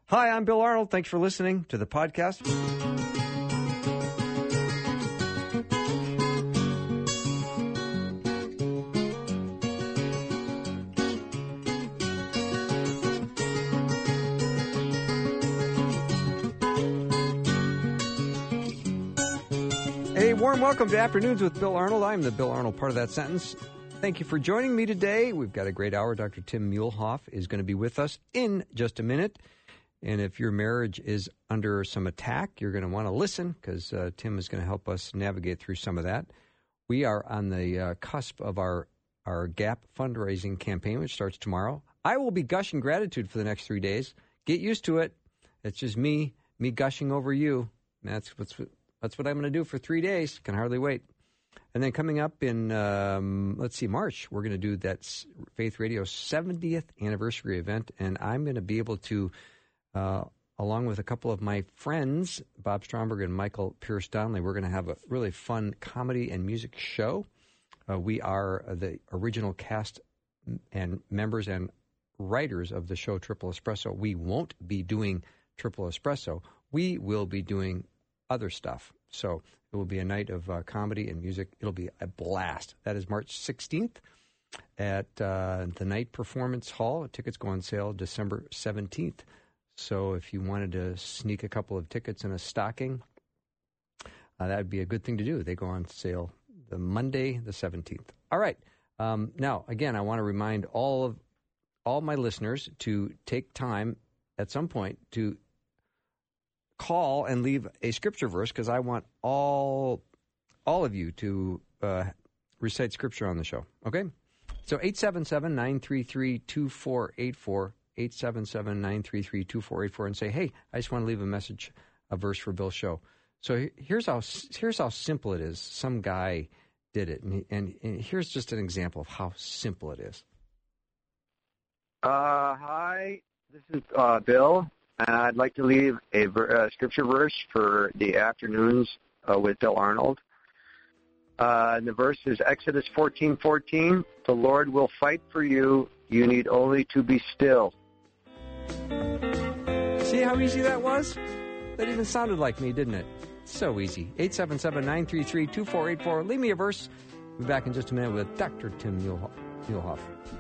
Hi, I'm Bill Arnold. Thanks for listening to the podcast. A warm welcome to Afternoons with Bill Arnold. I'm the Bill Arnold part of that sentence. Thank you for joining me today. We've got a great hour. Dr. Tim Muehlhoff is going to be with us in just a minute. And if your marriage is under some attack, you're going to want to listen because Tim is going to help us navigate through some of that. We are on the cusp of our GAP fundraising campaign, which starts tomorrow. I will be gushing gratitude for the next 3 days. Get used to it. It's just me gushing over you. That's what I'm going to do for 3 days. Can hardly wait. And then coming up in, March, we're going to do that Faith Radio's 70th anniversary event. And I'm going to be able to, along with a couple of my friends, Bob Stromberg and Michael Pierce Donnelly, we're going to have a really fun comedy and music show. We are the original cast and members and writers of the show Triple Espresso. We won't be doing Triple Espresso. We will be doing other stuff. So it will be a night of comedy and music. It'll be a blast. That is March 16th at the Night Performance Hall. Tickets go on sale December 17th. So if you wanted to sneak a couple of tickets in a stocking, that would be a good thing to do. They go on sale the Monday, the 17th. All right. Now, again, I want to remind all my listeners to take time at some point to call and leave a scripture verse because I want all of you to recite scripture on the show. Okay? So 877-933-2484, 877-933-2484, and say, hey, I just want to leave a verse for Bill's show. So here's how simple it is. Some guy did it, and here's just an example of how simple it is. Hi, this is Bill. I'd like to leave a scripture verse for the afternoons with Bill Arnold. And the verse is Exodus 14:14. The Lord will fight for you. You need only to be still. See how easy that was? That even sounded like me, didn't it? So easy. 877-933-2484. Leave me a verse. We'll be back in just a minute with Dr. Tim Muehlhoff.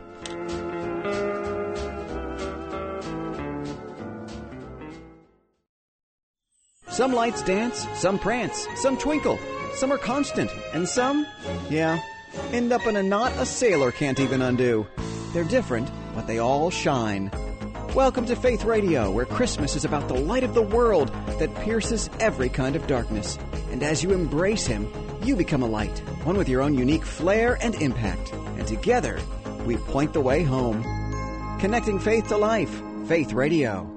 Some lights dance, some prance, some twinkle, some are constant, and some, end up in a knot a sailor can't even undo. They're different, but they all shine. Welcome to Faith Radio, where Christmas is about the light of the world that pierces every kind of darkness. And as you embrace Him, you become a light, one with your own unique flair and impact. And together, we point the way home. Connecting faith to life, Faith Radio.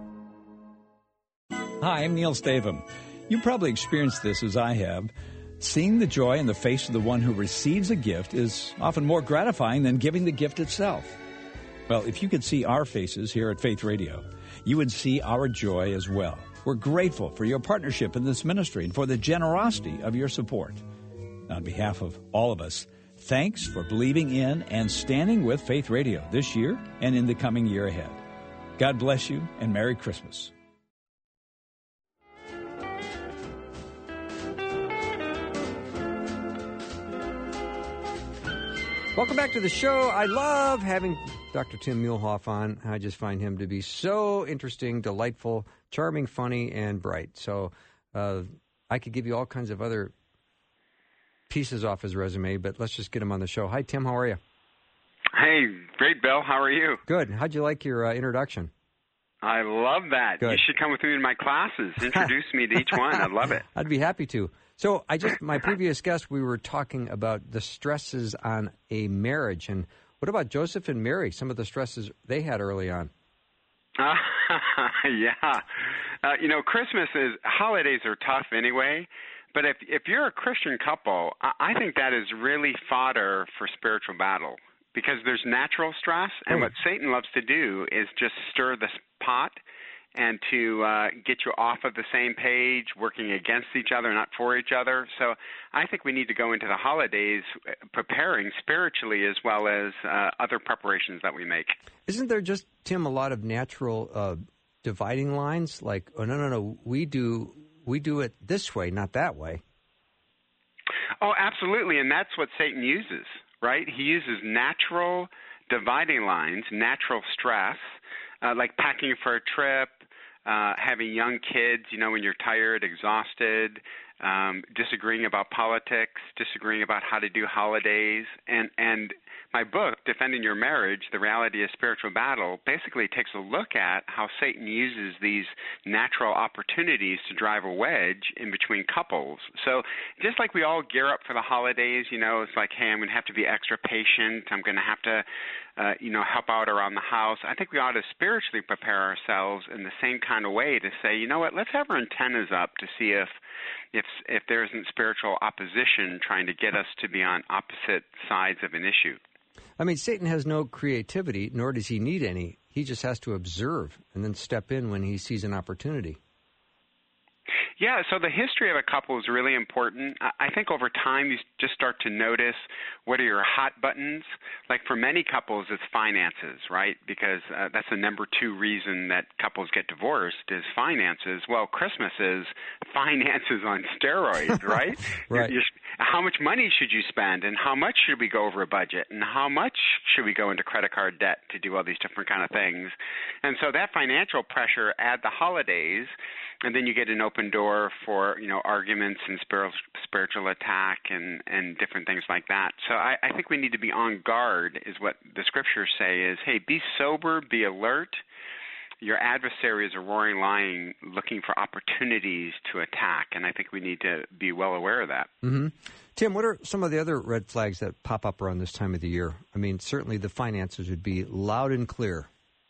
Hi, I'm Neil Stavum. You probably experienced this as I have. Seeing the joy in the face of the one who receives a gift is often more gratifying than giving the gift itself. Well, if you could see our faces here at Faith Radio, you would see our joy as well. We're grateful for your partnership in this ministry and for the generosity of your support. On behalf of all of us, thanks for believing in and standing with Faith Radio this year and in the coming year ahead. God bless you and Merry Christmas. Welcome back to the show. I love having Dr. Tim Muehlhoff on. I just find him to be so interesting, delightful, charming, funny, and bright. So I could give you all kinds of other pieces off his resume, but let's just get him on the show. Hi, Tim. How are you? Hey, great, Bill. How are you? Good. How'd you like your introduction? I love that. Good. You should come with me in my classes. Introduce me to each one. I'd love it. I'd be happy to. So my previous guest, we were talking about the stresses on a marriage. And what about Joseph and Mary, some of the stresses they had early on? Yeah. Holidays are tough anyway. But if you're a Christian couple, I think that is really fodder for spiritual battle because there's natural stress. And what Satan loves to do is just stir the pot and to get you off of the same page, working against each other, not for each other. So I think we need to go into the holidays preparing spiritually as well as other preparations that we make. Isn't there just, Tim, a lot of natural dividing lines? Like, oh, no, we do it this way, not that way. Oh, absolutely, and that's what Satan uses, right? He uses natural dividing lines, natural stress, like packing for a trip, having young kids, when you're tired, exhausted, disagreeing about politics, disagreeing about how to do holidays. And my book, Defending Your Marriage, The Reality of Spiritual Battle, basically takes a look at how Satan uses these natural opportunities to drive a wedge in between couples. So just like we all gear up for the holidays, it's like, hey, I'm going to have to be extra patient. I'm going to have to help out around the house. I think we ought to spiritually prepare ourselves in the same kind of way to say, you know what, let's have our antennas up to see if there isn't spiritual opposition trying to get us to be on opposite sides of an issue. I mean, Satan has no creativity, nor does he need any. He just has to observe and then step in when he sees an opportunity. Yeah, so the history of a couple is really important. I think over time you just start to notice what are your hot buttons. Like for many couples, it's finances, right? Because that's the number 2 reason that couples get divorced is finances. Well, Christmas is finances on steroids, right? Right. How much money should you spend, and how much should we go over a budget, and how much should we go into credit card debt to do all these different kind of things? And so that financial pressure, add the holidays, and then you get an open door for, arguments and spiritual attack and different things like that. So I think we need to be on guard is what the scriptures say is, hey, be sober, be alert. Your adversary is a roaring lion looking for opportunities to attack, and I think we need to be well aware of that. Mm-hmm. Tim, what are some of the other red flags that pop up around this time of the year? I mean, certainly the finances would be loud and clear.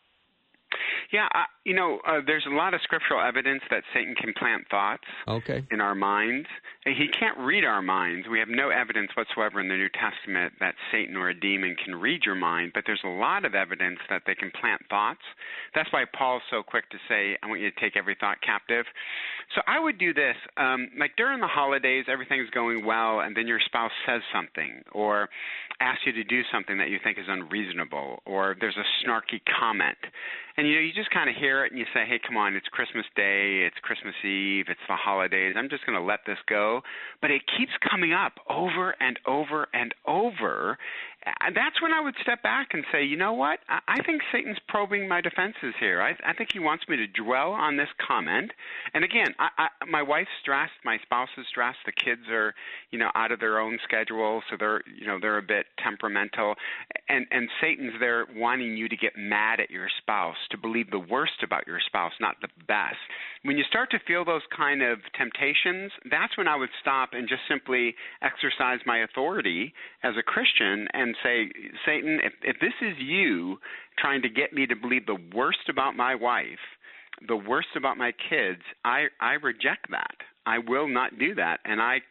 Yeah, there's a lot of scriptural evidence that Satan can plant thoughts in our minds. He can't read our minds. We have no evidence whatsoever in the New Testament that Satan or a demon can read your mind, but there's a lot of evidence that they can plant thoughts. That's why Paul's so quick to say, I want you to take every thought captive. So I would do this. Like during the holidays, everything's going well, and then your spouse says something or asks you to do something that you think is unreasonable, or there's a snarky comment. And, you just kind of hear it and you say, hey, come on, it's Christmas Day, it's Christmas Eve, it's the holidays. I'm just going to let this go. But it keeps coming up over and over and over. And that's when I would step back and say, you know what? I think Satan's probing my defenses here. I think he wants me to dwell on this comment. And again, my wife's stressed, my spouse is stressed, the kids are, out of their own schedule, so they're a bit temperamental. And Satan's there wanting you to get mad at your spouse, to believe the worst about your spouse, not the best. When you start to feel those kind of temptations, that's when I would stop and just simply exercise my authority as a Christian and say, Satan, if this is you trying to get me to believe the worst about my wife, the worst about my kids, I reject that. I will not do that. And I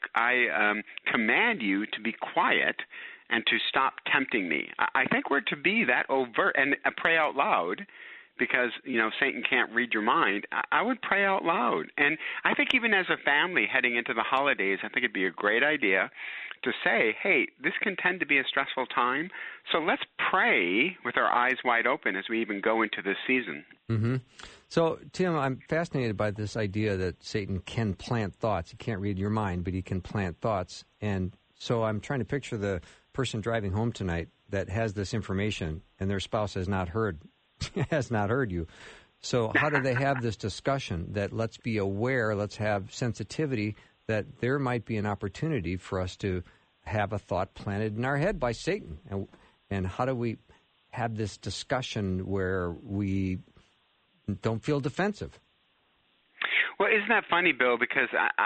command you to be quiet and to stop tempting me. I think we're to be that overt and pray out loud. Because, Satan can't read your mind, I would pray out loud. And I think even as a family heading into the holidays, I think it'd be a great idea to say, hey, this can tend to be a stressful time, so let's pray with our eyes wide open as we even go into this season. Mm-hmm. So, Tim, I'm fascinated by this idea that Satan can plant thoughts. He can't read your mind, but he can plant thoughts. And so I'm trying to picture the person driving home tonight that has this information and their spouse has not heard you. So how do they have this discussion that let's be aware, let's have sensitivity that there might be an opportunity for us to have a thought planted in our head by Satan? And how do we have this discussion where we don't feel defensive? Well, isn't that funny, Bill? Because,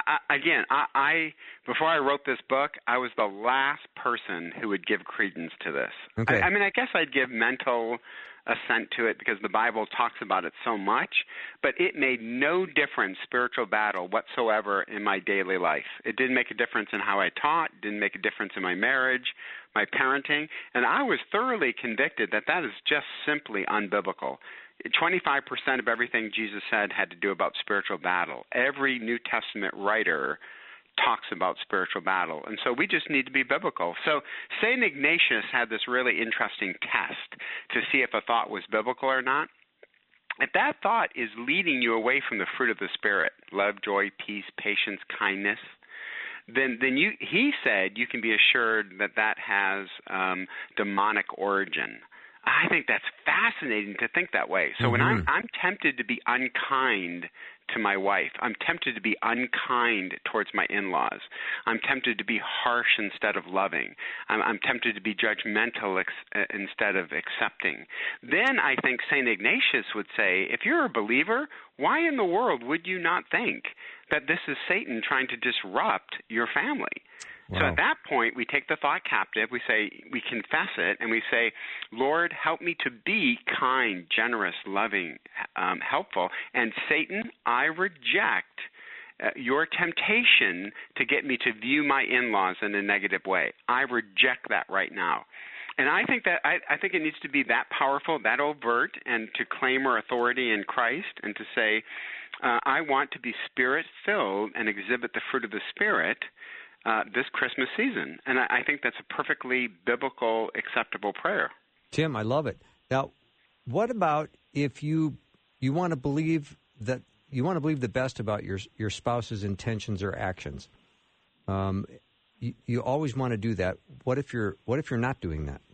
I before I wrote this book, I was the last person who would give credence to this. Okay. I guess I'd give mental assent to it because the Bible talks about it so much, but it made no difference, spiritual battle whatsoever, in my daily life. It didn't make a difference in how I taught, didn't make a difference in my marriage, my parenting, and I was thoroughly convicted that that is just simply unbiblical. 25% of everything Jesus said had to do about spiritual battle. Every New Testament writer talks about spiritual battle. And so we just need to be biblical. So St. Ignatius had this really interesting test to see if a thought was biblical or not. if that thought is leading you away from the fruit of the Spirit, love, joy, peace, patience, kindness, then he said you can be assured that has demonic origin. I think that's fascinating to think that way. So when I'm tempted to be unkind to my wife, I'm tempted to be unkind towards my in-laws, I'm tempted to be harsh instead of loving, I'm tempted to be judgmental instead of accepting, then I think St. Ignatius would say, if you're a believer, why in the world would you not think that this is Satan trying to disrupt your family? Wow. So at that point, we take the thought captive, we confess it, and we say, Lord, help me to be kind, generous, loving, helpful. And Satan, I reject your temptation to get me to view my in-laws in a negative way. I reject that right now. And I think it needs to be that powerful, that overt, and to claim our authority in Christ and to say, I want to be Spirit-filled and exhibit the fruit of the Spirit this Christmas season. And I think that's a perfectly biblical, acceptable prayer. Tim, I love it. Now, what about if you want to believe the best about your spouse's intentions or actions? You always want to do that. What if you're not doing that?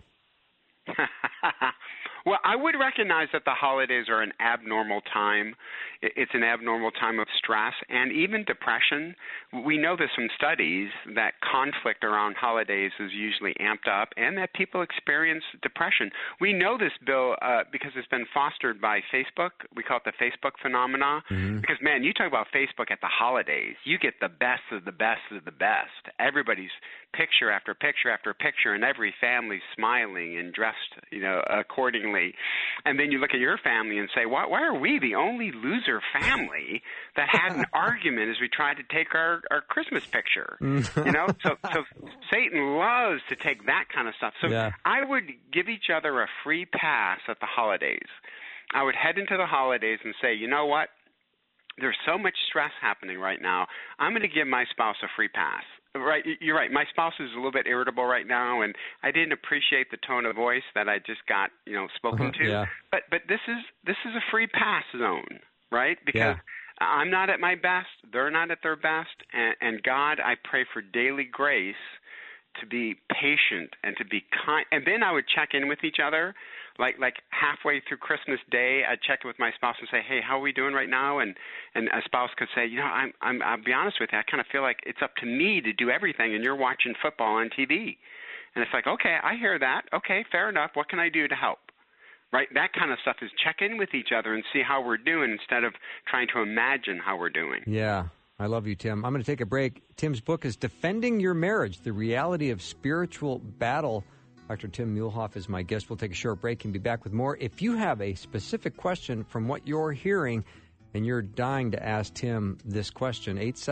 Well, I would recognize that the holidays are an abnormal time. It's an abnormal time of stress and even depression. We know this from studies that conflict around holidays is usually amped up and that people experience depression. We know this, Bill, because it's been fostered by Facebook. We call it the Facebook phenomena. Mm-hmm. Because, man, you talk about Facebook at the holidays. You get the best of the best of the best. Everybody's picture after picture after picture, and every family's smiling and dressed, accordingly. And then you look at your family and say, why are we the only loser family that had an argument as we tried to take our Christmas picture? So Satan loves to take that kind of stuff. So yeah. I would give each other a free pass at the holidays. I would head into the holidays and say, you know what? There's so much stress happening right now. I'm going to give my spouse a free pass. Right, you're right. My spouse is a little bit irritable right now, and I didn't appreciate the tone of voice that I just got, spoken to. Yeah. But this is a free pass zone, right? Because I'm not at my best, they're not at their best, and God, I pray for daily grace to be patient and to be kind. And then I would check in with each other. Like halfway through Christmas Day, I'd check in with my spouse and say, hey, how are we doing right now? And a spouse could say, I'll be honest with you, I kind of feel like it's up to me to do everything, and you're watching football on TV. And it's like, okay, I hear that. Okay, fair enough. What can I do to help? Right? That kind of stuff is check in with each other and see how we're doing instead of trying to imagine how we're doing. Yeah. I love you, Tim. I'm going to take a break. Tim's book is Defending Your Marriage, The Reality of Spiritual Battle. Dr. Tim Muehlhoff is my guest. We'll take a short break and be back with more. If you have a specific question from what you're hearing and you're dying to ask Tim this question,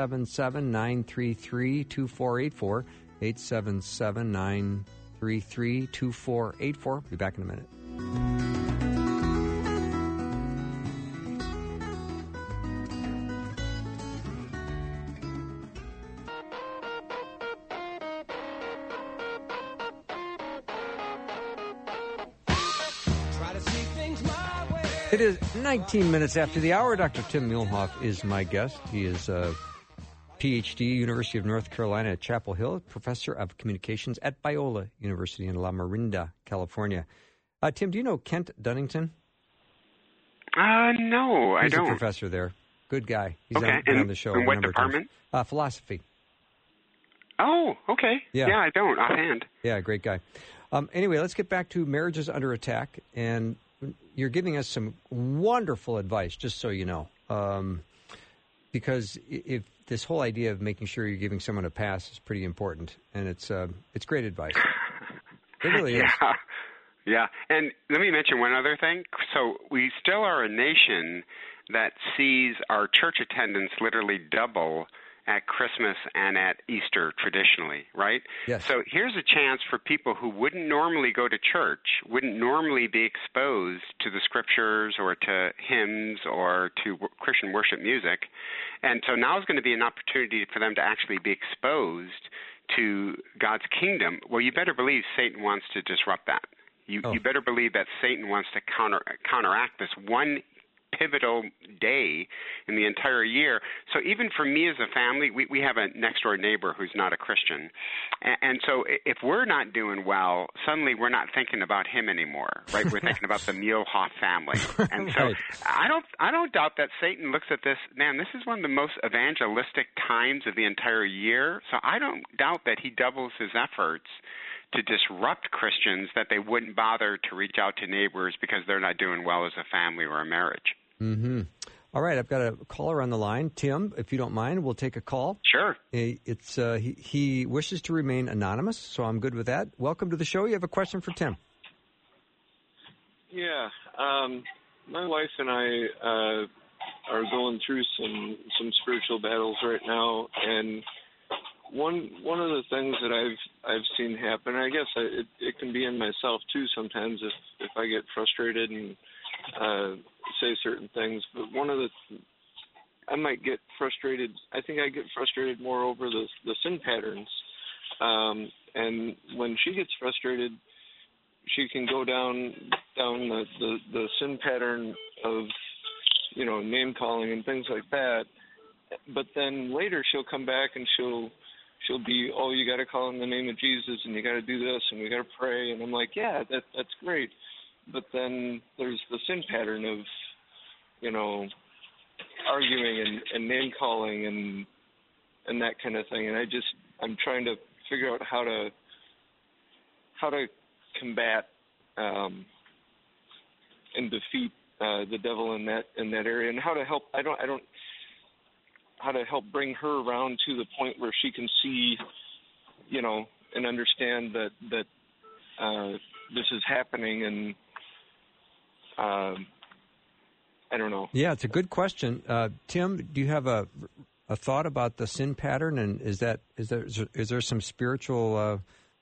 877-933-2484, 877-933-2484. Be back in a minute. It is 19 minutes after the hour. Dr. Tim Muehlhoff is my guest. He is a Ph.D., University of North Carolina at Chapel Hill, professor of communications at Biola University in La Miranda, California. Tim, do you know Kent Dunnington? No, I don't. He's a professor there. Good guy. He's okay. on the show. In what department? Philosophy. Oh, okay. Yeah, I don't offhand. Yeah, great guy. Anyway, let's get back to marriages under attack, and you're giving us some wonderful advice, just so you know, because if this whole idea of making sure you're giving someone a pass is pretty important, and it's great advice. It really is. Yeah, and let me mention one other thing. So we still are a nation that sees our church attendance literally double at Christmas and at Easter traditionally, right? Yes. So here's a chance for people who wouldn't normally go to church, wouldn't normally be exposed to the scriptures or to hymns or to Christian worship music. And so now is going to be an opportunity for them to actually be exposed to God's kingdom. Well, you better believe Satan wants to disrupt that. You better believe that Satan wants to counteract this one pivotal day in the entire year. So even for me as a family, we have a next-door neighbor who's not a Christian. And so if we're not doing well, suddenly we're not thinking about him anymore, right? We're thinking about the Muehlhoff family. And so Right. I don't doubt that Satan looks at this, man, this is one of the most evangelistic times of the entire year. So I don't doubt that he doubles his efforts to disrupt Christians, that they wouldn't bother to reach out to neighbors because they're not doing well as a family or a marriage. Mm-hmm. All right, I've got a caller on the line. Tim, if you don't mind, we'll take a call. Sure. He wishes to remain anonymous, so I'm good with that. Welcome to the show. You have a question for Tim. Yeah. My wife and I are going through some spiritual battles right now, and one of the things that I've seen happen, I guess it can be in myself too sometimes if I get frustrated and say certain things, but I might get frustrated. I think I get frustrated more over the sin patterns, and when she gets frustrated, she can go down the sin pattern of, name calling and things like that. But then later she'll come back and she'll be, oh, you got to call in the name of Jesus and you got to do this and we got to pray. And I'm like, yeah, that's great. But then there's the sin pattern of, arguing and name calling and that kind of thing. And I'm trying to figure out how to combat and defeat the devil in that area, and how to help. How to help bring her around to the point where she can see, and understand that this is happening, and I don't know. Yeah, it's a good question. Tim, do you have a thought about the sin pattern, and is there some spiritual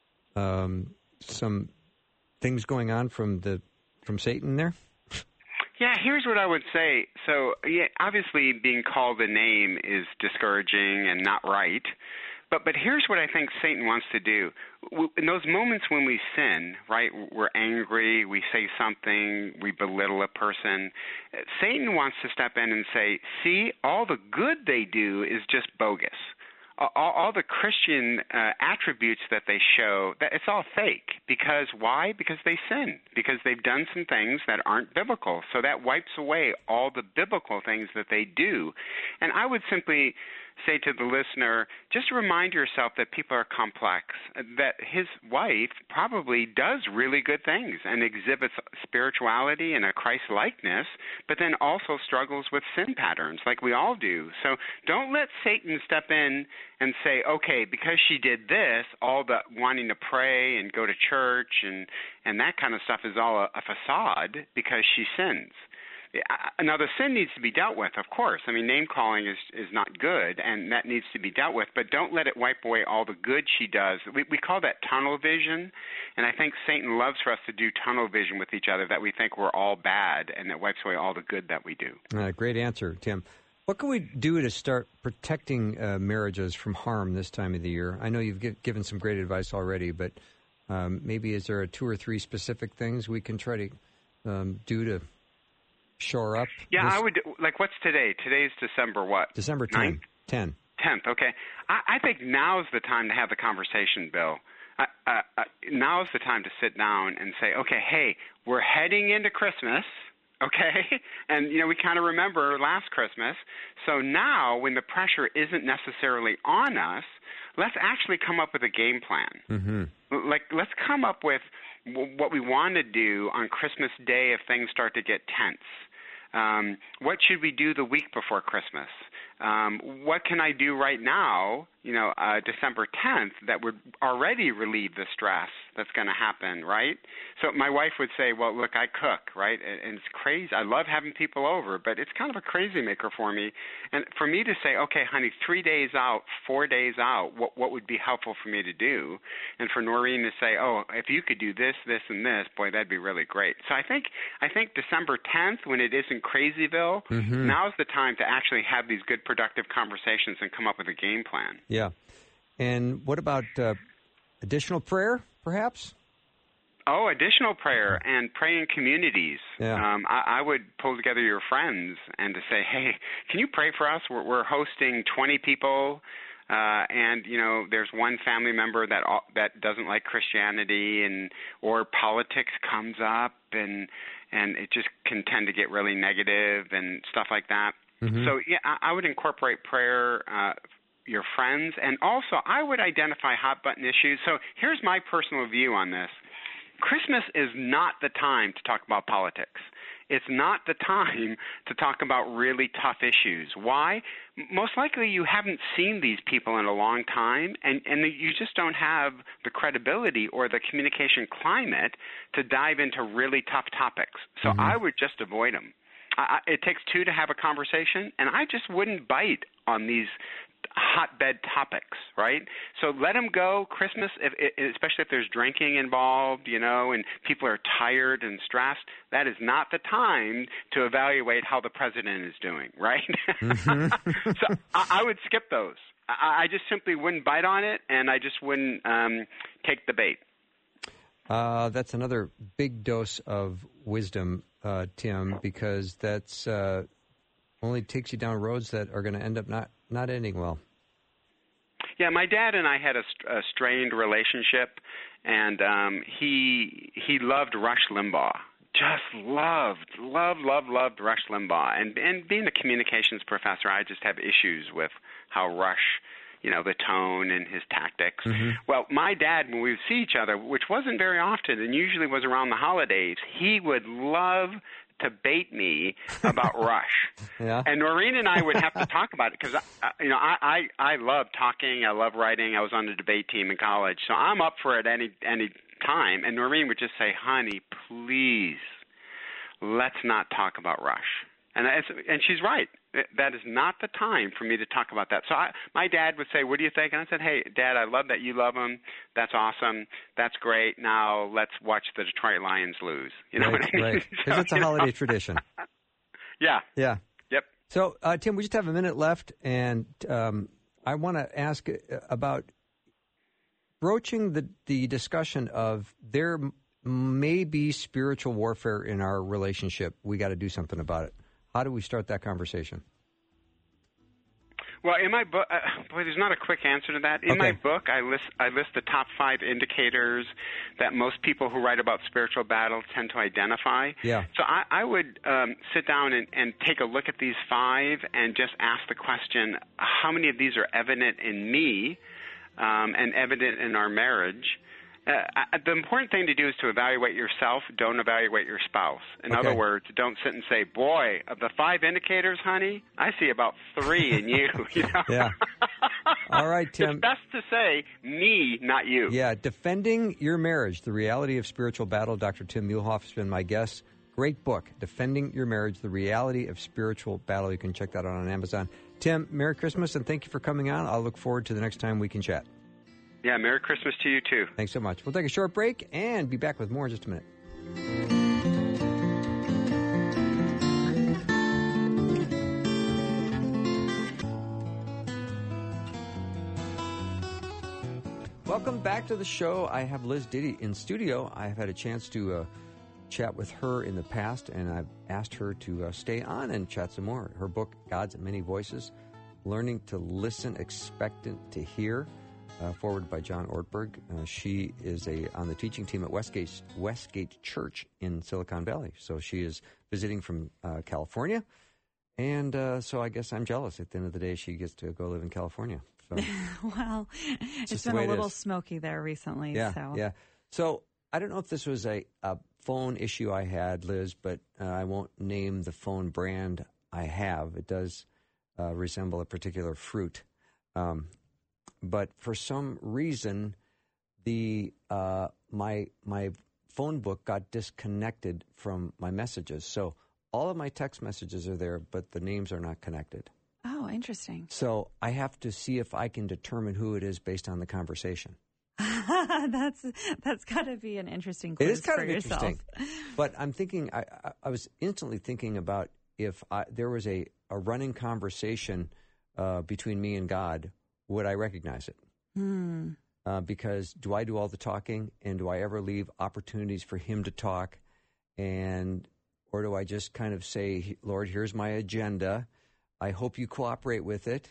some things going on from Satan there? Yeah, here's what I would say. So, yeah, obviously being called a name is discouraging and not right. But here's what I think Satan wants to do. In those moments when we sin, right, we're angry, we say something, we belittle a person, Satan wants to step in and say, see, all the good they do is just bogus. All the Christian attributes that they show, that it's all fake. Because why? Because they sin. Because they've done some things that aren't biblical. So that wipes away all the biblical things that they do. And I would simply say to the listener, just remind yourself that people are complex, that his wife probably does really good things and exhibits spirituality and a Christ-likeness, but then also struggles with sin patterns like we all do. So don't let Satan step in and say, okay, because she did this, all the wanting to pray and go to church and that kind of stuff is all a facade because she sins. Now, the sin needs to be dealt with, of course. I mean, name-calling is not good, and that needs to be dealt with, but don't let it wipe away all the good she does. We call that tunnel vision, and I think Satan loves for us to do tunnel vision with each other, that we think we're all bad, and it wipes away all the good that we do. Great answer, Tim. What can we do to start protecting marriages from harm this time of the year? I know you've given some great advice already, but maybe is there 2 or 3 specific things we can try to do to shore up? Yeah, I would. Like, what's today? Today's December what? December 10th? 10th, okay. I think now's the time to have the conversation, Bill. Now's the time to sit down and say, okay, hey, we're heading into Christmas, okay? And, we kind of remember last Christmas. So now, when the pressure isn't necessarily on us, let's actually come up with a game plan. Mm-hmm. Like, let's come up with what we want to do on Christmas Day if things start to get tense. What should we do the week before Christmas? What can I do right now, December 10th, that would already relieve the stress that's going to happen, right? So my wife would say, well, look, I cook, right? And it's crazy. I love having people over, but it's kind of a crazy maker for me. And for me to say, okay, honey, 3 days out, 4 days out, what would be helpful for me to do? And for Noreen to say, oh, if you could do this, this, and this, boy, that'd be really great. So I think December 10th, when it isn't Crazyville, now's the time to actually have these good productive conversations and come up with a game plan. Yeah. And what about additional prayer, perhaps? Oh, additional prayer and pray in communities. Yeah. I would pull together your friends and to say, hey, can you pray for us? We're hosting 20 people, and there's one family member that doesn't like Christianity, or politics comes up, and it just can tend to get really negative and stuff like that. Mm-hmm. So yeah, I would incorporate prayer. Your friends, and also I would identify hot button issues. So here's my personal view on this. Christmas is not the time to talk about politics. It's not the time to talk about really tough issues. Why? Most likely you haven't seen these people in a long time, and you just don't have the credibility or the communication climate to dive into really tough topics. So I would just avoid them. It takes two to have a conversation, and I just wouldn't bite on these hotbed topics, right? So let them go. Christmas, especially if there's drinking involved, and people are tired and stressed, that is not the time to evaluate how the president is doing, right? So I would skip those. I just simply wouldn't bite on it, and I just wouldn't take the bait. That's another big dose of wisdom, Tim, because that's only takes you down roads that are going to end up not ending well. Yeah, my dad and I had a strained relationship, and he loved Rush Limbaugh. Just loved Rush Limbaugh. And being a communications professor, I just have issues with how Rush, the tone and his tactics. Mm-hmm. Well, my dad, when we would see each other, which wasn't very often and usually was around the holidays, he would love to bait me about Rush. Yeah. And Noreen and I would have to talk about it because, I love talking. I love writing. I was on the debate team in college. So I'm up for it any time. And Noreen would just say, honey, please, let's not talk about Rush. And she's right. That is not the time for me to talk about that. So my dad would say, what do you think? And I said, hey, Dad, I love that you love him. That's awesome. That's great. Now let's watch the Detroit Lions lose. You know what I mean? Right. Because it's a holiday tradition. Yeah. Yeah. Yep. So, Tim, we just have a minute left, and I want to ask about broaching the discussion of there may be spiritual warfare in our relationship. We got to do something about it. How do we start that conversation? Well, in my book, there's not a quick answer to that. In my book, I list the top 5 indicators that most people who write about spiritual battle tend to identify. Yeah. So I would sit down and take a look at these 5 and just ask the question, how many of these are evident in me and evident in our marriage? The important thing to do is to evaluate yourself. Don't evaluate your spouse. In other words, don't sit and say, boy, of the 5 indicators, honey, I see about 3 in you. Yeah. All right, Tim. It's best to say me, not you. Yeah, Defending Your Marriage, The Reality of Spiritual Battle. Dr. Tim Muehlhoff has been my guest. Great book, Defending Your Marriage, The Reality of Spiritual Battle. You can check that out on Amazon. Tim, Merry Christmas, and thank you for coming on. I'll look forward to the next time we can chat. Yeah, Merry Christmas to you, too. Thanks so much. We'll take a short break and be back with more in just a minute. Welcome back to the show. I have Liz Diddy in studio. I've had a chance to chat with her in the past, and I've asked her to stay on and chat some more. Her book, God's Many Voices, Learning to Listen, Expectant to Hear, forwarded by John Ortberg. She is on the teaching team at Westgate Church in Silicon Valley. So she is visiting from California. And so I guess I'm jealous. At the end of the day, she gets to go live in California. So well, it's been a little smoky there recently. Yeah. So I don't know if this was a phone issue I had, Liz, but I won't name the phone brand I have. It does resemble a particular fruit. But for some reason, my phone book got disconnected from my messages. So all of my text messages are there, but the names are not connected. Oh, interesting. So I have to see if I can determine who it is based on the conversation. That's got to be an interesting quiz. It is kind for of yourself. interesting. But I'm thinking, I was instantly thinking about if there was a running conversation between me and God, would I recognize it? because do I do all the talking, and do I ever leave opportunities for him to talk, or do I just kind of say, Lord, here's my agenda. I hope you cooperate with it.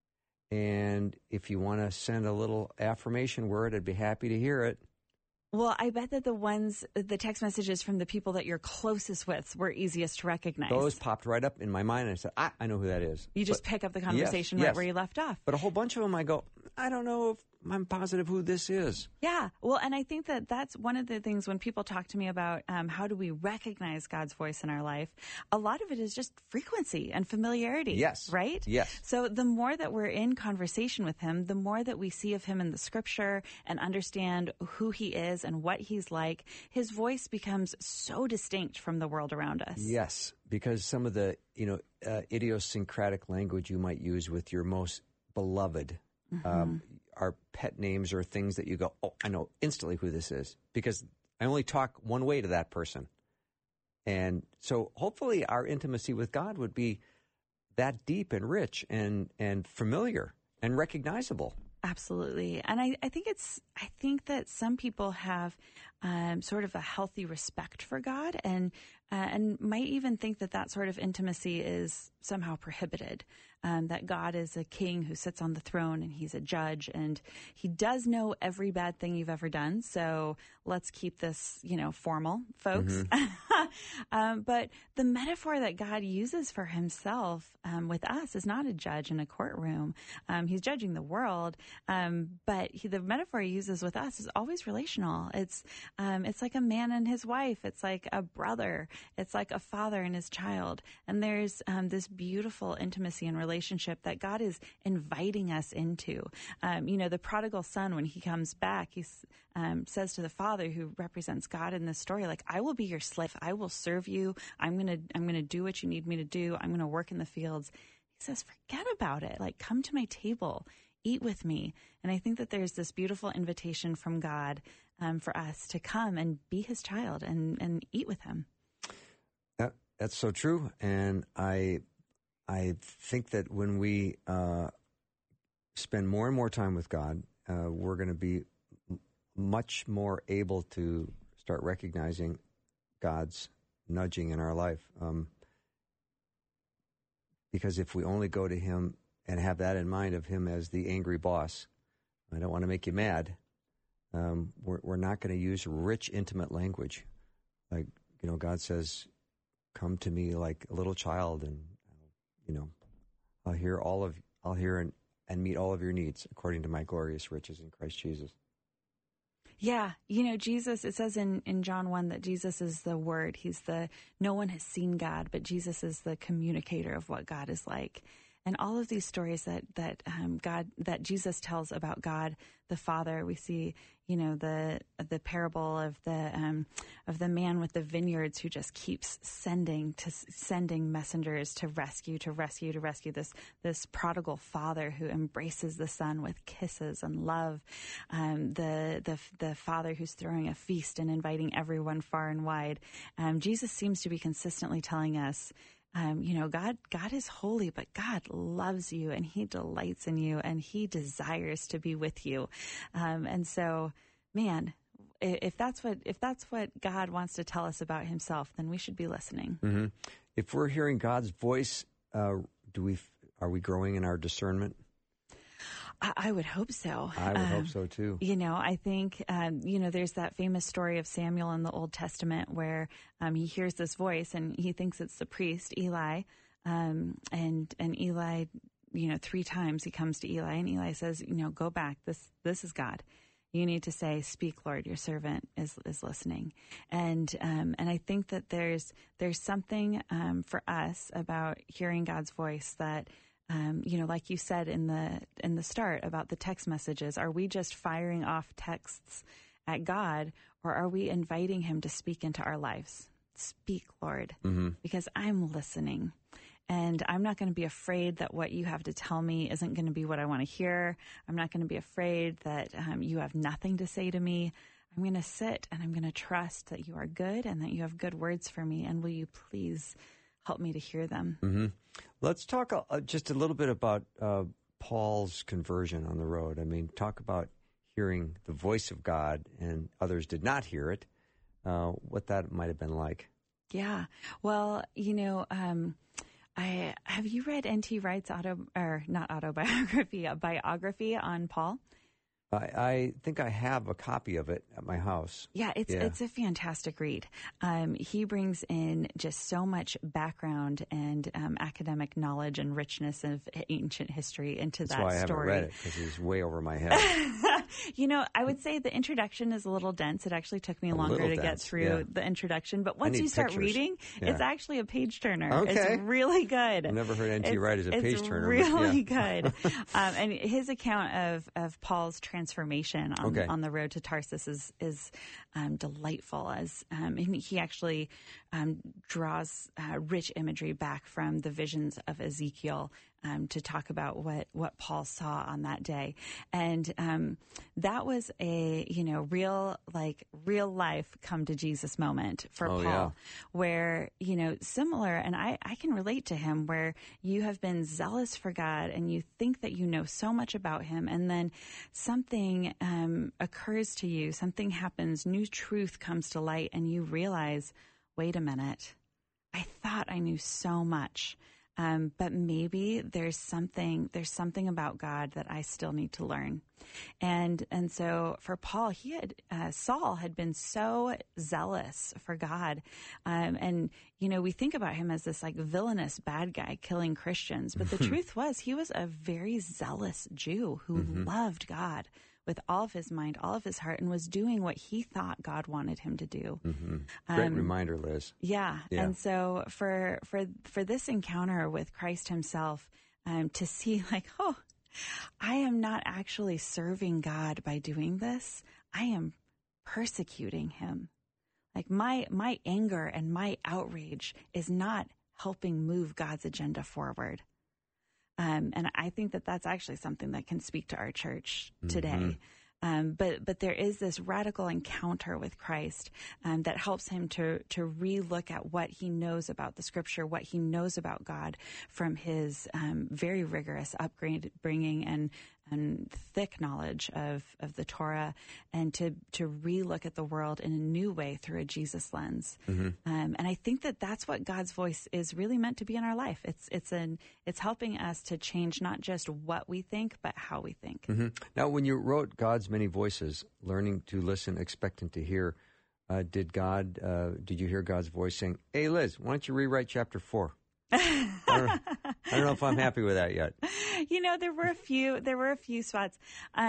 And if you want to send a little affirmation word, I'd be happy to hear it. Well, I bet that the text messages from the people that you're closest with were easiest to recognize. Those popped right up in my mind, and I said, I know who that is. You just pick up the conversation right where you left off. But a whole bunch of them, I go, I don't know if I'm positive who this is. Yeah. Well, and I think that that's one of the things when people talk to me about how do we recognize God's voice in our life, a lot of it is just frequency and familiarity. Yes. Right? Yes. So the more that we're in conversation with him, the more that we see of him in the scripture and understand who he is and what he's like, his voice becomes so distinct from the world around us. Yes, because some of the idiosyncratic language you might use with your most beloved are pet names or things that you go, oh, I know instantly who this is because I only talk one way to that person. And so hopefully our intimacy with God would be that deep and rich and familiar and recognizable. Absolutely. And I think that some people have sort of a healthy respect for God and might even think that sort of intimacy is somehow prohibited, that God is a king who sits on the throne and he's a judge and he does know every bad thing you've ever done. So let's keep this, formal, folks. But the metaphor that God uses for himself with us is not a judge in a courtroom. He's judging the world. But the metaphor he uses with us is always relational. It's like a man and his wife. It's like a brother. It's like a father and his child. And there's this beautiful intimacy and relationship that God is inviting us into. The prodigal son, when he comes back, he says to the father who represents God in this story, like, I will be your slave. I will serve you. I'm gonna do what you need me to do. I'm gonna work in the fields. He says, forget about it. Like, come to my table. Eat with me. And I think that there's this beautiful invitation from God for us to come and be his child and eat with him. That's so true. And I think that when we spend more and more time with God, we're going to be much more able to start recognizing God's nudging in our life. Because if we only go to him and have that in mind of him as the angry boss, I don't want to make you mad, we're not going to use rich, intimate language. Like, God says, come to me like a little child, and, I'll hear and meet all of your needs according to my glorious riches in Christ Jesus. Yeah. Jesus, it says in John 1 that Jesus is the Word. No one has seen God, but Jesus is the communicator of what God is like. And all of these stories that Jesus tells about God the Father, we see, the parable of the man with the vineyards who just keeps sending messengers to rescue this prodigal father who embraces the son with kisses and love, the father who's throwing a feast and inviting everyone far and wide. Jesus seems to be consistently telling us, God is holy, but God loves you and he delights in you and he desires to be with you. And so, man, if that's what God wants to tell us about himself, then we should be listening. Mm-hmm. If we're hearing God's voice, are we growing in our discernment? I would hope so. I would hope so too. I think, there's that famous story of Samuel in the Old Testament where he hears this voice and he thinks it's the priest, Eli. And Eli, 3 times he comes to Eli and Eli says, go back. This is God. You need to say, speak, Lord, your servant is listening. And I think that there's something for us about hearing God's voice that, like you said in the start about the text messages, are we just firing off texts at God, or are we inviting him to speak into our lives? Speak, Lord, because I'm listening. And I'm not going to be afraid that what you have to tell me isn't going to be what I want to hear. I'm not going to be afraid that you have nothing to say to me. I'm going to sit and I'm going to trust that you are good and that you have good words for me. And will you please help me to hear them? Mm-hmm. Let's talk just a little bit about Paul's conversion on the road. I mean, talk about hearing the voice of God and others did not hear it, what that might have been like. Yeah. Well, have you read N.T. Wright's biography on Paul? I think I have a copy of it at my house. Yeah, it's a fantastic read. He brings in just so much background and academic knowledge and richness of ancient history into that story. That's why I haven't read it, because he's way over my head. I would say the introduction is a little dense. It actually took me longer to get through the introduction. But once you start reading, it's actually a page turner. Okay. It's really good. I've never heard N.T. Wright as a page turner. It's really good. And his account of Paul's transformation on the road to Tarsus is delightful. As he actually draws rich imagery back from the visions of Ezekiel to talk about what Paul saw on that day. And that was a real life come to Jesus moment for Paul, where similar, and I can relate to him, where you have been zealous for God and you think that you know so much about him, and then something occurs to you, something happens, new truth comes to light, and you realize, wait a minute, I thought I knew so much. But maybe there's something about God that I still need to learn. And so for Paul, Saul had been so zealous for God. And we think about him as this villainous bad guy killing Christians. But the truth was, he was a very zealous Jew who loved God with all of his mind, all of his heart, and was doing what he thought God wanted him to do. Great reminder, Liz. Yeah. And so for this encounter with Christ himself, to see I am not actually serving God by doing this. I am persecuting him. My anger and my outrage is not helping move God's agenda forward. And I think that that's actually something that can speak to our church today. But there is this radical encounter with Christ that helps him to relook at what he knows about the Scripture, what he knows about God from his very rigorous upbringing and thick knowledge of the Torah, and to relook at the world in a new way through a Jesus lens. And I think that that's what God's voice is really meant to be in our life. It's helping us to change not just what we think, but how we think. Now, when you wrote God's Many Voices, learning to listen, expectant to hear, did you hear God's voice saying, "Hey, Liz, why don't you rewrite chapter 4? I don't know if I'm happy with that yet. There were a few spots.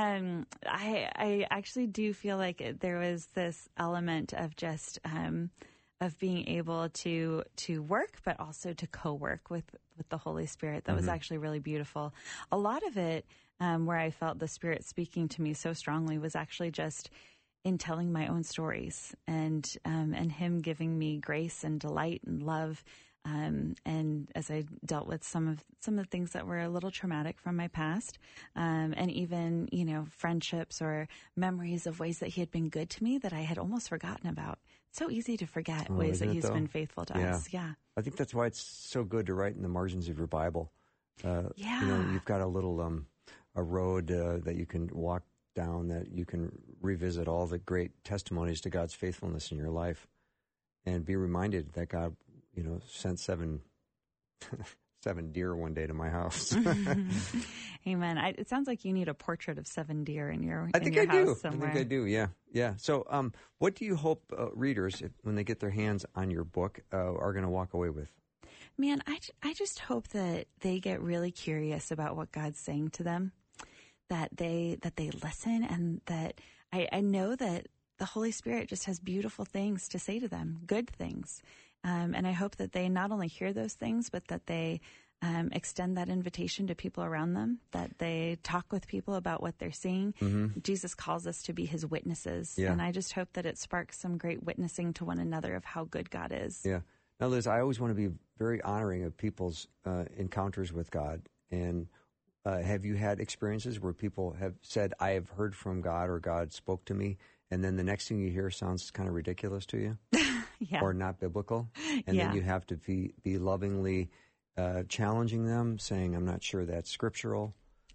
I actually do feel like there was this element of just of being able to work, but also to co-work with the Holy Spirit. That was actually really beautiful. A lot of it, where I felt the Spirit speaking to me so strongly, was actually just in telling my own stories and Him giving me grace and delight and love. And as I dealt with some of the things that were a little traumatic from my past, and even, friendships or memories of ways that he had been good to me that I had almost forgotten about. It's so easy to forget ways that he's been faithful to us. Yeah. I think that's why it's so good to write in the margins of your Bible. You've got a little, a road that you can walk down, that you can revisit all the great testimonies to God's faithfulness in your life and be reminded that God, sent seven deer one day to my house. Amen. It sounds like you need a portrait of 7 deer in your house somewhere. I think I do. Yeah. So, what do you hope readers, when they get their hands on your book, are going to walk away with? Man, I just hope that they get really curious about what God's saying to them, that they listen, and that I know that the Holy Spirit just has beautiful things to say to them, good things. And I hope that they not only hear those things, but that they extend that invitation to people around them, that they talk with people about what they're seeing. Jesus calls us to be his witnesses. Yeah. And I just hope that it sparks some great witnessing to one another of how good God is. Yeah. Now, Liz, I always want to be very honoring of people's encounters with God. And have you had experiences where people have said, I have heard from God, or God spoke to me, and then the next thing you hear sounds kind of ridiculous to you? Yeah. Or not biblical, and then you have to be lovingly challenging them, saying, I'm not sure that's scriptural.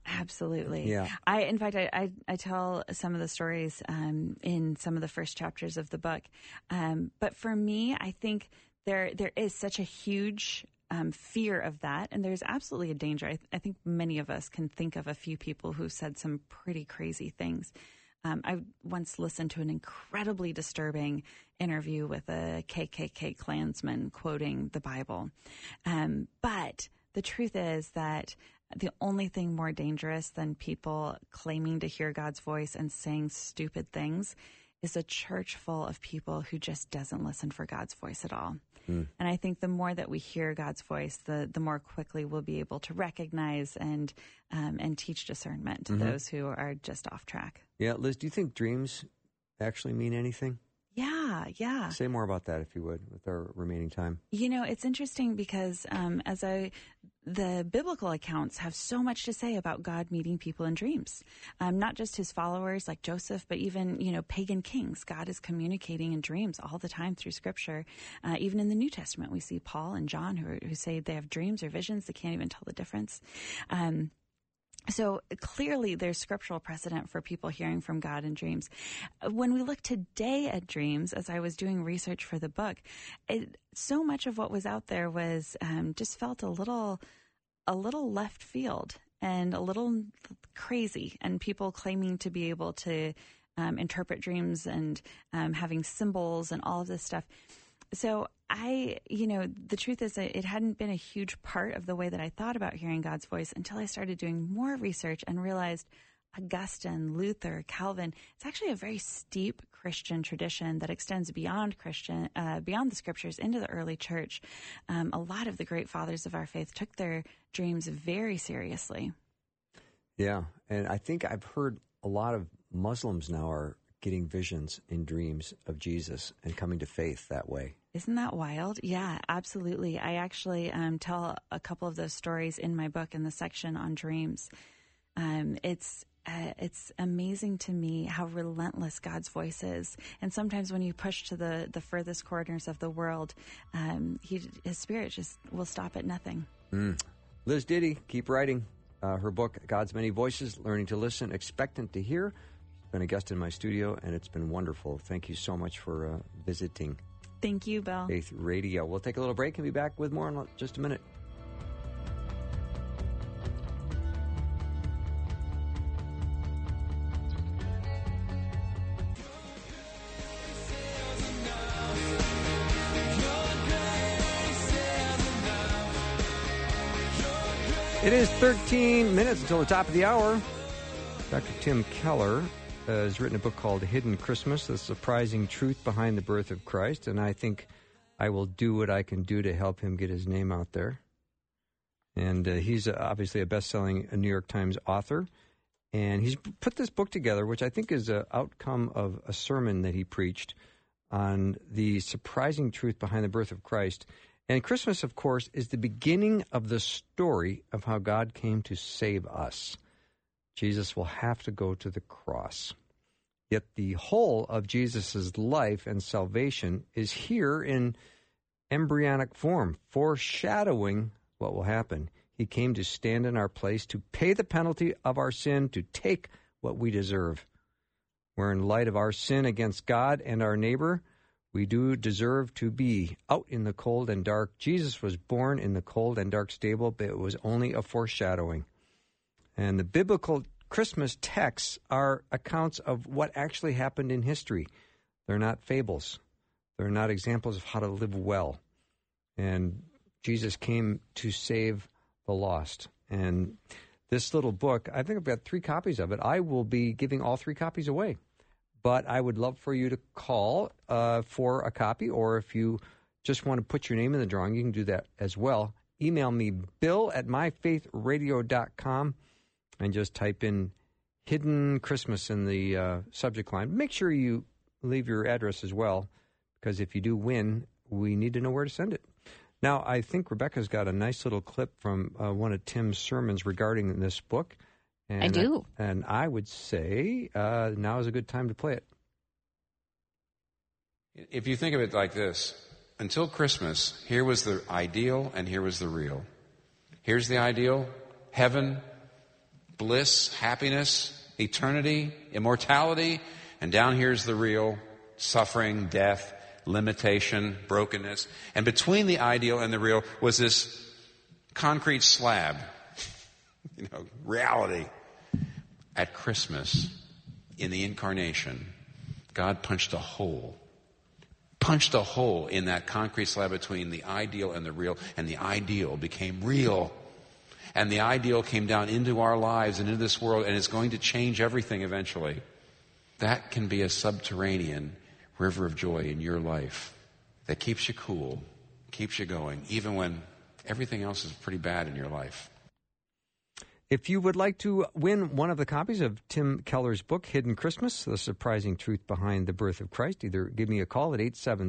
Absolutely. Yeah. In fact, I tell some of the stories in some of the first chapters of the book. But for me, I think there is such a huge fear of that, and there's absolutely a danger. I think many of us can think of a few people who've said some pretty crazy things. I once listened to an incredibly disturbing interview with a KKK Klansman quoting the Bible. But the truth is that the only thing more dangerous than people claiming to hear God's voice and saying stupid things is a church full of people who just doesn't listen for God's voice at all. And I think the more that we hear God's voice, the more quickly we'll be able to recognize and teach discernment to those who are just off track. Yeah, Liz, do you think dreams actually mean anything? Yeah. Say more about that, if you would, with our remaining time. It's interesting because the biblical accounts have so much to say about God meeting people in dreams. Not just his followers like Joseph, but even, pagan kings. God is communicating in dreams all the time through Scripture. Even in the New Testament, we see Paul and John who say they have dreams or visions. They can't even tell the difference. So clearly there's scriptural precedent for people hearing from God in dreams. When we look today at dreams, as I was doing research for the book, so much of what was out there was just felt a little left field and a little crazy, and people claiming to be able to interpret dreams and having symbols and all of this stuff. So the truth is that it hadn't been a huge part of the way that I thought about hearing God's voice until I started doing more research and realized Augustine, Luther, Calvin, it's actually a very steep Christian tradition that extends beyond the scriptures into the early church. A lot of the great fathers of our faith took their dreams very seriously. Yeah, and I think I've heard a lot of Muslims now are getting visions in dreams of Jesus and coming to faith that way. Isn't that wild? Yeah, absolutely. I actually tell a couple of those stories in my book in the section on dreams. It's amazing to me how relentless God's voice is. And sometimes when you push to the furthest corners of the world, his spirit just will stop at nothing. Liz Diddy, keep writing. Her book, God's Many Voices, Learning to Listen, Expectant to Hear. She's been a guest in my studio, and it's been wonderful. Thank you so much for visiting. Thank you, Bill. Faith Radio. We'll take a little break and be back with more in just a minute. It is 13 minutes until the top of the hour. Dr. Tim Keller has written a book called Hidden Christmas, The Surprising Truth Behind the Birth of Christ, and I think I will do what I can do to help him get his name out there. And he's obviously a best-selling New York Times author, and he's put this book together, which I think is an outcome of a sermon that he preached on the surprising truth behind the birth of Christ. And Christmas, of course, is the beginning of the story of how God came to save us. Jesus will have to go to the cross. Yet the whole of Jesus' life and salvation is here in embryonic form, foreshadowing what will happen. He came to stand in our place, to pay the penalty of our sin, to take what we deserve. Where in light of our sin against God and our neighbor, we do deserve to be out in the cold and dark. Jesus was born in the cold and dark stable, but it was only a foreshadowing. And the biblical Christmas texts are accounts of what actually happened in history. They're not fables. They're not examples of how to live well. And Jesus came to save the lost. And this little book, I think I've got 3 copies of it. I will be giving all 3 copies away. But I would love for you to call for a copy, or if you just want to put your name in the drawing, you can do that as well. Email me, bill@myfaithradio.com, and just type in Hidden Christmas in the subject line. Make sure you leave your address as well, because if you do win, we need to know where to send it. Now, I think Rebecca's got a nice little clip from one of Tim's sermons regarding this book. And I do. And I would say now is a good time to play it. If you think of it like this, until Christmas, here was the ideal and here was the real. Here's the ideal, heaven, bliss, happiness, eternity, immortality, and down here's the real: suffering, death, limitation, brokenness. And between the ideal and the real was this concrete slab, reality. At Christmas, in the incarnation, God punched a hole in that concrete slab between the ideal and the real, and the ideal became real. And the ideal came down into our lives and into this world, and it's going to change everything eventually. That can be a subterranean river of joy in your life that keeps you cool, keeps you going, even when everything else is pretty bad in your life. If you would like to win one of the copies of Tim Keller's book, Hidden Christmas, The Surprising Truth Behind the Birth of Christ, either give me a call at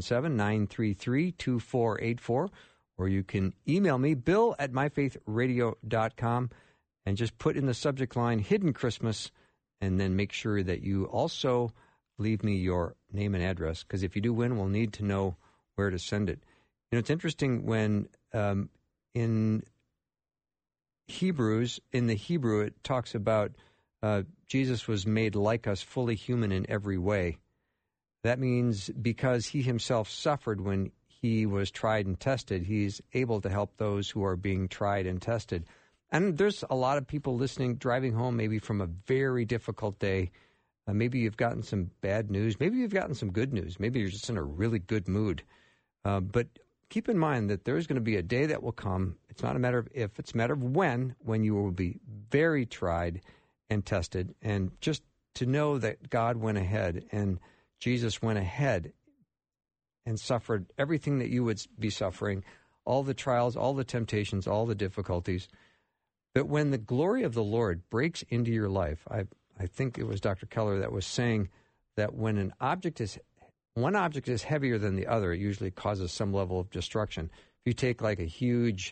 877-933-2484, or you can email me, bill@myfaithradio.com, and just put in the subject line, Hidden Christmas, and then make sure that you also leave me your name and address, because if you do win, we'll need to know where to send it. It's interesting when in Hebrews, in the Hebrew, it talks about Jesus was made like us, fully human in every way. That means because he himself suffered when he was tried and tested, he's able to help those who are being tried and tested. And there's a lot of people listening, driving home maybe from a very difficult day. Maybe you've gotten some bad news. Maybe you've gotten some good news. Maybe you're just in a really good mood. But keep in mind that there's going to be a day that will come. It's not a matter of if, it's a matter of when you will be very tried and tested. And just to know that God went ahead and Jesus went ahead and suffered everything that you would be suffering, all the trials, all the temptations, all the difficulties. But when the glory of the Lord breaks into your life, I think it was Dr. Keller that was saying that when one object is heavier than the other, it usually causes some level of destruction. If you take like a huge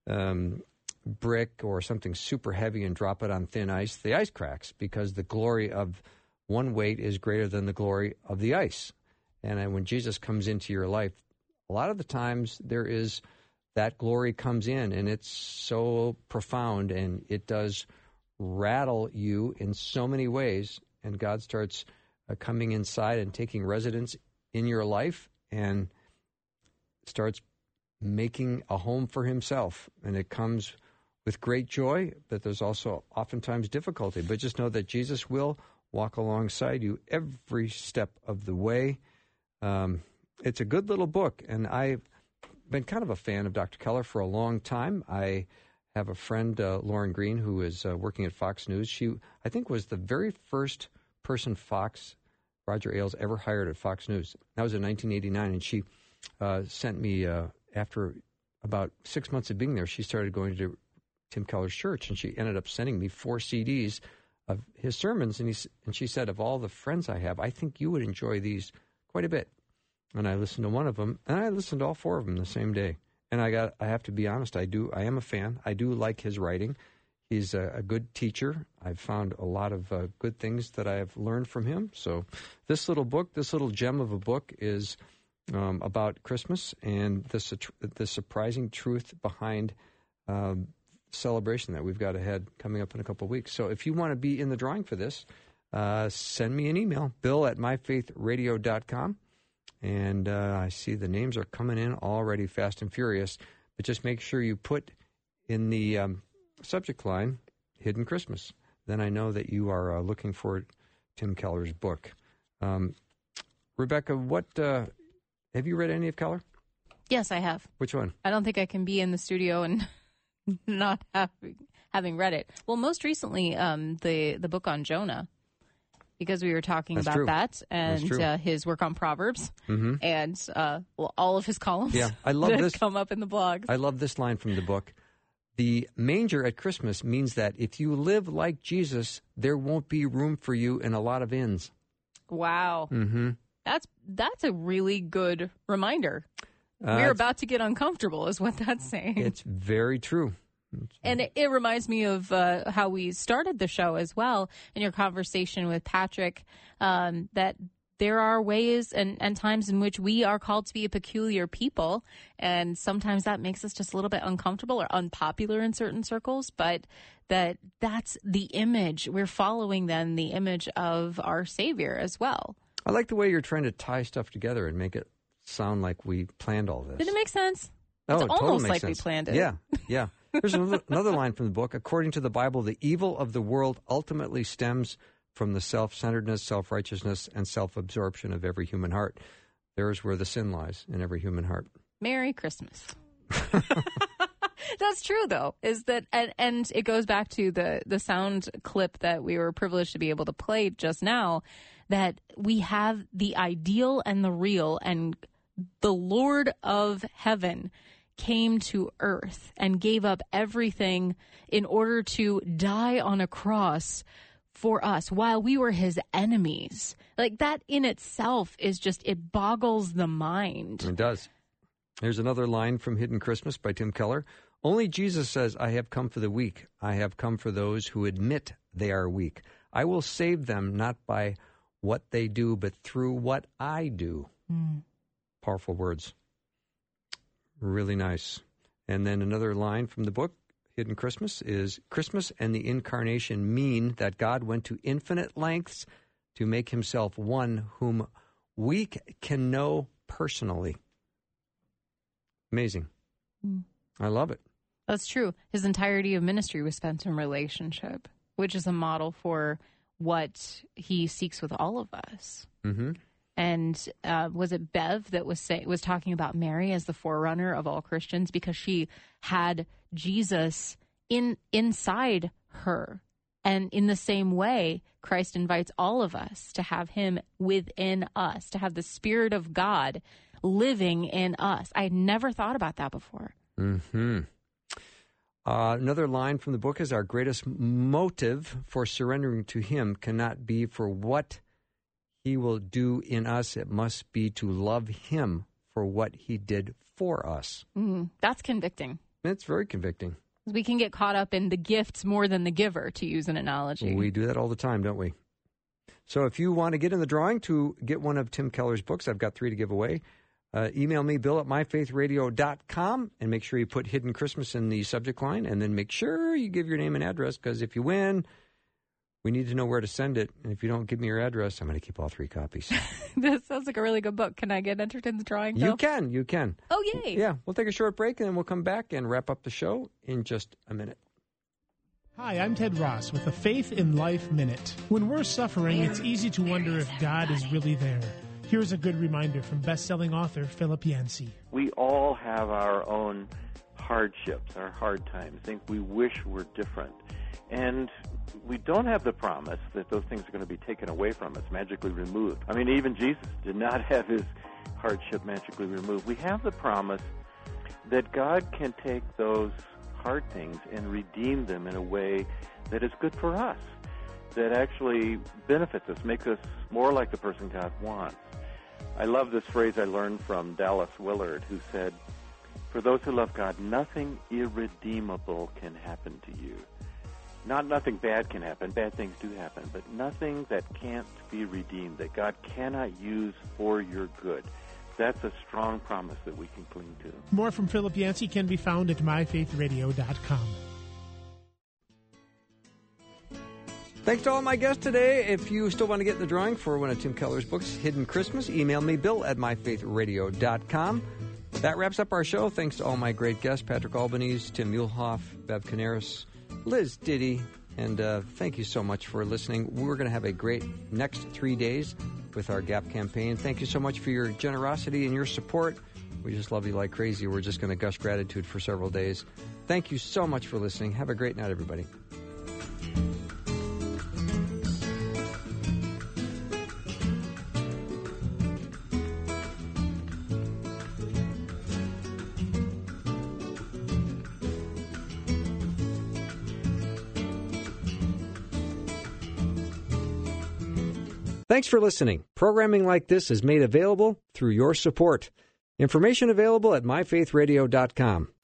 brick or something super heavy and drop it on thin ice, the ice cracks because the glory of one weight is greater than the glory of the ice. And when Jesus comes into your life, a lot of the times there is that glory comes in, and it's so profound, and it does rattle you in so many ways, and God starts coming inside and taking residence in your life and starts making a home for himself. And it comes with great joy, but there's also oftentimes difficulty. But just know that Jesus will walk alongside you every step of the way. It's a good little book, and I've been kind of a fan of Dr. Keller for a long time. I have a friend, Lauren Green, who is working at Fox News. She, I think, was the very first person Roger Ailes ever hired at Fox News. That was in 1989, and she sent me, after about 6 months of being there, she started going to Tim Keller's church, and she ended up sending me 4 CDs of his sermons, and she said, of all the friends I have, I think you would enjoy these quite a bit. And I listened to one of them, and I listened to all 4 of them the same day. And I have to be honest, I am a fan. I do like his writing. He's a good teacher. I've found a lot of good things that I have learned from him. So this little book, this little gem of a book is about Christmas and the surprising truth behind celebration that we've got ahead coming up in a couple of weeks. So if you want to be in the drawing for this, send me an email, bill@myfaithradio.com. And I see the names are coming in already fast and furious. But just make sure you put in the subject line, Hidden Christmas. Then I know that you are looking for Tim Keller's book. Rebecca, have you read any of Keller? Yes, I have. Which one? I don't think I can be in the studio and not having read it. Well, most recently, the book on Jonah, because we were talking That's about true. that and his work on Proverbs and all of his columns. Yeah, I love this. Come up in the blogs. I love this line from the book. The manger at Christmas means that if you live like Jesus, there won't be room for you in a lot of inns. Wow. Mm-hmm. That's a really good reminder. We're about to get uncomfortable is what that's saying. It's very true. And it reminds me of how we started the show as well in your conversation with Patrick, that there are ways and times in which we are called to be a peculiar people, and sometimes that makes us just a little bit uncomfortable or unpopular in certain circles, but that's the image. We're following then the image of our Savior as well. I like the way you're trying to tie stuff together and make it sound like we planned all this. Did it make sense? Oh, it's it almost totally makes like sense. we planned it. Yeah. Here's another line from the book. According to the Bible, the evil of the world ultimately stems from the self-centeredness, self-righteousness, and self-absorption of every human heart. There's where the sin lies in every human heart. Merry Christmas. That's true, though, is that, and it goes back to the sound clip that we were privileged to be able to play just now, that we have the ideal and the real, and the Lord of heaven came to earth and gave up everything in order to die on a cross for us while we were his enemies. Like, that in itself is just, it boggles the mind. It does. Here's another line from Hidden Christmas by Tim Keller. Only Jesus says, I have come for the weak. I have come for those who admit they are weak. I will save them not by what they do, but through what I do. Powerful words. Really nice. And then another line from the book, Hidden Christmas, is Christmas and the Incarnation mean that God went to infinite lengths to make himself one whom we can know personally. Amazing. I love it. That's true. His entirety of ministry was spent in relationship, which is a model for what he seeks with all of us. Mm-hmm. And was it Bev that was talking about Mary as the forerunner of all Christians because she had Jesus inside her? And in the same way, Christ invites all of us to have him within us, to have the Spirit of God living in us. I had never thought about that before. Mm-hmm. Another line from the book is, our greatest motive for surrendering to him cannot be for what he will do in us. It must be to love him for what he did for us. That's convicting. It's very convicting. We can get caught up in the gifts more than the giver, to use an analogy. We do that all the time, don't we? So if you want to get in the drawing to get one of Tim Keller's books, I've got 3 to give away. Email me, bill@myfaithradio.com, and make sure you put Hidden Christmas in the subject line, and then make sure you give your name and address, because if you win, we need to know where to send it. And if you don't give me your address, I'm going to keep all 3 copies. This sounds like a really good book. Can I get entered in the drawing, though? You can. Oh, yay. Yeah, we'll take a short break, and then we'll come back and wrap up the show in just a minute. Hi, I'm Ted Ross with a Faith in Life Minute. When we're suffering, it's easy to wonder if God is really there. Here's a good reminder from best-selling author Philip Yancey. We all have our own hardships, our hard times, things we wish were different. And we don't have the promise that those things are going to be taken away from us, magically removed. I mean, even Jesus did not have his hardship magically removed. We have the promise that God can take those hard things and redeem them in a way that is good for us, that actually benefits us, makes us more like the person God wants. I love this phrase I learned from Dallas Willard, who said, for those who love God, nothing irredeemable can happen to you. Not nothing bad can happen. Bad things do happen, but nothing that can't be redeemed, that God cannot use for your good. That's a strong promise that we can cling to. More from Philip Yancey can be found at myfaithradio.com. Thanks to all my guests today. If you still want to get in the drawing for one of Tim Keller's books, Hidden Christmas, email me, bill@myfaithradio.com. That wraps up our show. Thanks to all my great guests, Patrick Albanese, Tim Muehlhoff, Bev Canaris, Liz Diddy, and thank you so much for listening. We're going to have a great next 3 days with our GAP campaign. Thank you so much for your generosity and your support. We just love you like crazy. We're just going to gush gratitude for several days. Thank you so much for listening. Have a great night, everybody. Thanks for listening. Programming like this is made available through your support. Information available at myfaithradio.com.